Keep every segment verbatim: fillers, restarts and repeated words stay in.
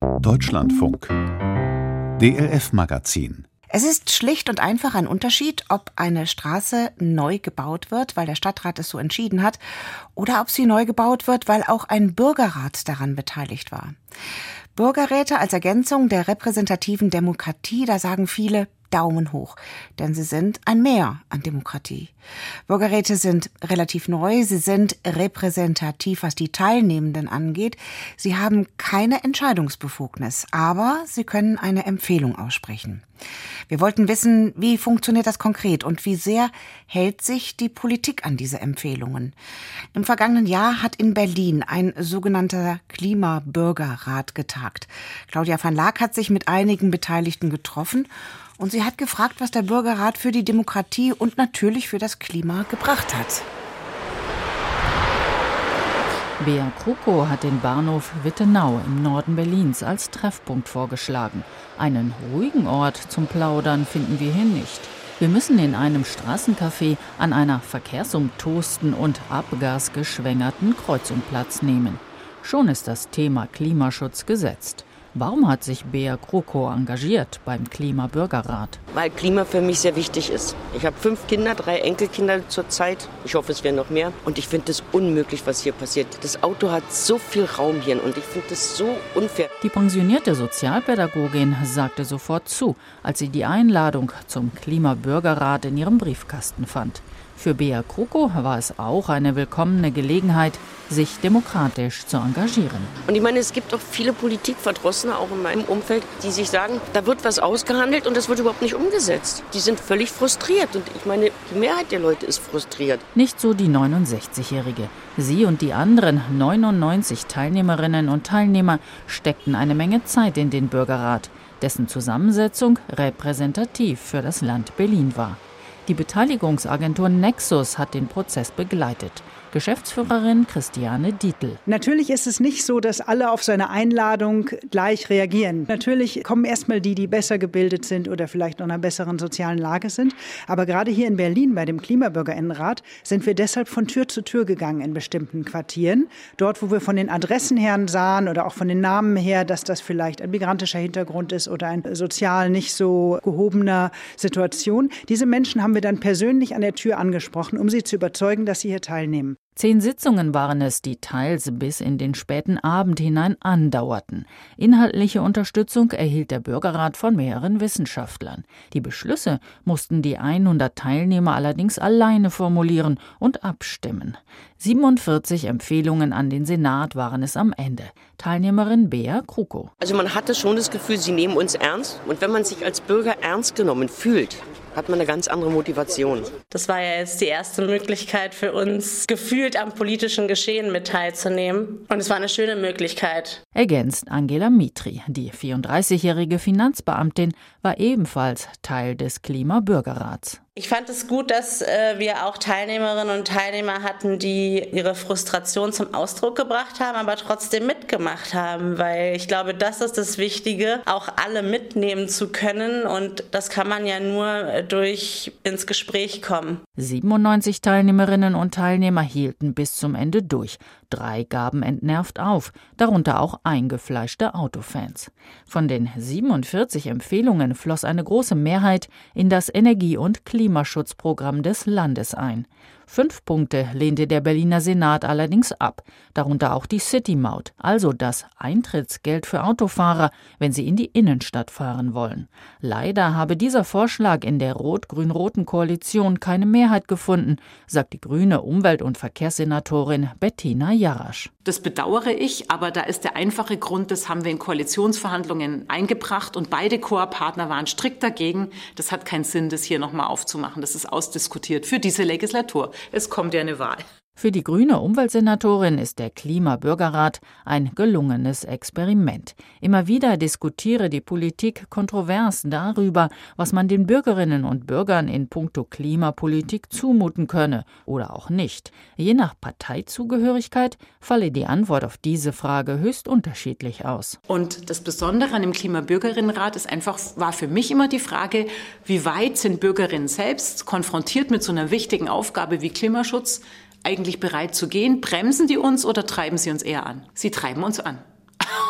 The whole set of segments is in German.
Deutschlandfunk D L F-Magazin. Es ist schlicht und einfach ein Unterschied, ob eine Straße neu gebaut wird, weil der Stadtrat es so entschieden hat, oder ob sie neu gebaut wird, weil auch ein Bürgerrat daran beteiligt war. Bürgerräte als Ergänzung der repräsentativen Demokratie, da sagen viele Daumen hoch, denn sie sind ein Mehr an Demokratie. Bürgerräte sind relativ neu, sie sind repräsentativ, was die Teilnehmenden angeht. Sie haben keine Entscheidungsbefugnis, aber sie können eine Empfehlung aussprechen. Wir wollten wissen, wie funktioniert das konkret und wie sehr hält sich die Politik an diese Empfehlungen. Im vergangenen Jahr hat in Berlin ein sogenannter Klimabürgerrat getagt. Claudia van Laak hat sich mit einigen Beteiligten getroffen und sie hat gefragt, was der Bürgerrat für die Demokratie und natürlich für das Klima gebracht hat. Bea Krukow hat den Bahnhof Wittenau im Norden Berlins als Treffpunkt vorgeschlagen. Einen ruhigen Ort zum Plaudern finden wir hier nicht. Wir müssen in einem Straßencafé an einer verkehrsumtosten und abgasgeschwängerten Kreuzung Platz nehmen. Schon ist das Thema Klimaschutz gesetzt. Warum hat sich Bea Krukow engagiert beim Klimabürgerrat? Weil Klima für mich sehr wichtig ist. Ich habe fünf Kinder, drei Enkelkinder zurzeit. Ich hoffe, es werden noch mehr. Und ich finde es unmöglich, was hier passiert. Das Auto hat so viel Raum hier und ich finde das so unfair. Die pensionierte Sozialpädagogin sagte sofort zu, als sie die Einladung zum Klimabürgerrat in ihrem Briefkasten fand. Für Bea Krukow war es auch eine willkommene Gelegenheit, sich demokratisch zu engagieren. Und ich meine, es gibt auch viele Politikverdrossene, auch in meinem Umfeld, die sich sagen, da wird was ausgehandelt und das wird überhaupt nicht umgesetzt. Die sind völlig frustriert und ich meine, die Mehrheit der Leute ist frustriert. Nicht so die neunundsechzigjährige. Sie und die anderen neunundneunzig Teilnehmerinnen und Teilnehmer steckten eine Menge Zeit in den Bürgerrat, dessen Zusammensetzung repräsentativ für das Land Berlin war. Die Beteiligungsagentur Nexus hat den Prozess begleitet. Geschäftsführerin Christiane Dietl. Natürlich ist es nicht so, dass alle auf so eine Einladung gleich reagieren. Natürlich kommen erstmal die, die besser gebildet sind oder vielleicht noch in einer besseren sozialen Lage sind. Aber gerade hier in Berlin bei dem Klimabürgerinnenrat sind wir deshalb von Tür zu Tür gegangen in bestimmten Quartieren. Dort, wo wir von den Adressen her sahen oder auch von den Namen her, dass das vielleicht ein migrantischer Hintergrund ist oder ein sozial nicht so gehobener Situation. Diese Menschen haben wir dann persönlich an der Tür angesprochen, um sie zu überzeugen, dass sie hier teilnehmen. Zehn Sitzungen waren es, die teils bis in den späten Abend hinein andauerten. Inhaltliche Unterstützung erhielt der Bürgerrat von mehreren Wissenschaftlern. Die Beschlüsse mussten die hundert Teilnehmer allerdings alleine formulieren und abstimmen. siebenundvierzig Empfehlungen an den Senat waren es am Ende. Teilnehmerin Bea Krukow. Also man hatte schon das Gefühl, sie nehmen uns ernst. Und wenn man sich als Bürger ernst genommen fühlt, hat man eine ganz andere Motivation. Das war ja jetzt die erste Möglichkeit für uns, gefühlt am politischen Geschehen mit teilzunehmen. Und es war eine schöne Möglichkeit. Ergänzt Angela Mitri. Die vierunddreißigjährige Finanzbeamtin war ebenfalls Teil des Klimabürgerrats. Ich fand es gut, dass äh, wir auch Teilnehmerinnen und Teilnehmer hatten, die ihre Frustration zum Ausdruck gebracht haben, aber trotzdem mitgemacht haben, weil ich glaube, das ist das Wichtige, auch alle mitnehmen zu können und das kann man ja nur äh, durch ins Gespräch kommen. siebenundneunzig Teilnehmerinnen und Teilnehmer hielten bis zum Ende durch. Drei gaben entnervt auf, darunter auch eingefleischte Autofans. Von den siebenundvierzig Empfehlungen floss eine große Mehrheit in das Energie- und Klimaschutzprogramm des Landes ein. Fünf Punkte lehnte der Berliner Senat allerdings ab, darunter auch die City-Maut, also das Eintrittsgeld für Autofahrer, wenn sie in die Innenstadt fahren wollen. Leider habe dieser Vorschlag in der rot-grün-roten Koalition keine Mehrheit gefunden, sagt die grüne Umwelt- und Verkehrssenatorin Bettina Jarasch. Das bedauere ich, aber da ist der einfache Grund, das haben wir in Koalitionsverhandlungen eingebracht und beide Koalitionspartner waren strikt dagegen. Das hat keinen Sinn, das hier nochmal aufzumachen. Das ist ausdiskutiert für diese Legislatur. Es kommt ja eine Wahl. Für die grüne Umweltsenatorin ist der Klimabürgerrat ein gelungenes Experiment. Immer wieder diskutiere die Politik kontrovers darüber, was man den Bürgerinnen und Bürgern in puncto Klimapolitik zumuten könne oder auch nicht. Je nach Parteizugehörigkeit falle die Antwort auf diese Frage höchst unterschiedlich aus. Und das Besondere an dem Klimabürgerinnenrat ist einfach, war für mich immer die Frage, wie weit sind Bürgerinnen selbst konfrontiert mit so einer wichtigen Aufgabe wie Klimaschutz eigentlich bereit zu gehen? Bremsen die uns oder treiben sie uns eher an? Sie treiben uns an.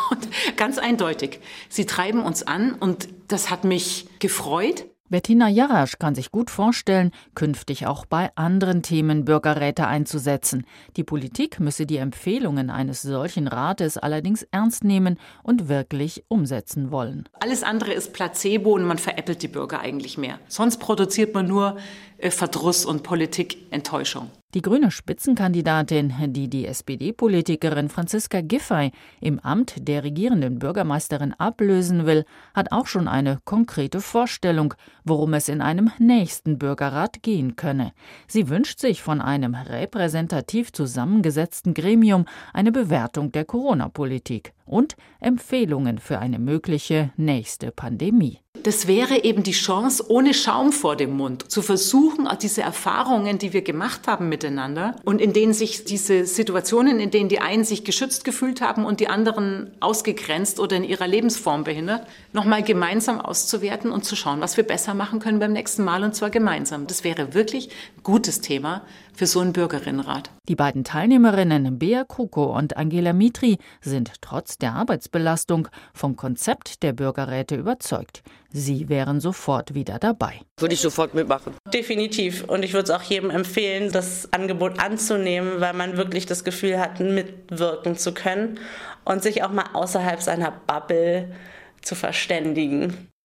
Und ganz eindeutig, sie treiben uns an und das hat mich gefreut. Bettina Jarasch kann sich gut vorstellen, künftig auch bei anderen Themen Bürgerräte einzusetzen. Die Politik müsse die Empfehlungen eines solchen Rates allerdings ernst nehmen und wirklich umsetzen wollen. Alles andere ist Placebo und man veräppelt die Bürger eigentlich mehr. Sonst produziert man nur äh, Verdruss und Politikenttäuschung. Die grüne Spitzenkandidatin, die die S P D-Politikerin Franziska Giffey im Amt der regierenden Bürgermeisterin ablösen will, hat auch schon eine konkrete Vorstellung, worum es in einem nächsten Bürgerrat gehen könne. Sie wünscht sich von einem repräsentativ zusammengesetzten Gremium eine Bewertung der Corona-Politik und Empfehlungen für eine mögliche nächste Pandemie. Das wäre eben die Chance, ohne Schaum vor dem Mund zu versuchen, auch diese Erfahrungen, die wir gemacht haben miteinander und in denen sich diese Situationen, in denen die einen sich geschützt gefühlt haben und die anderen ausgegrenzt oder in ihrer Lebensform behindert, nochmal gemeinsam auszuwerten und zu schauen, was wir besser machen können beim nächsten Mal, und zwar gemeinsam. Das wäre wirklich ein gutes Thema für so einen Bürgerinnenrat. Die beiden Teilnehmerinnen Bea Krukow und Angela Mitri sind trotz der Arbeitsbelastung vom Konzept der Bürgerräte überzeugt. Sie wären sofort wieder dabei. Würde ich sofort mitmachen. Definitiv. Und ich würde es auch jedem empfehlen, das Angebot anzunehmen, weil man wirklich das Gefühl hat, mitwirken zu können und sich auch mal außerhalb seiner Bubble zu verständigen.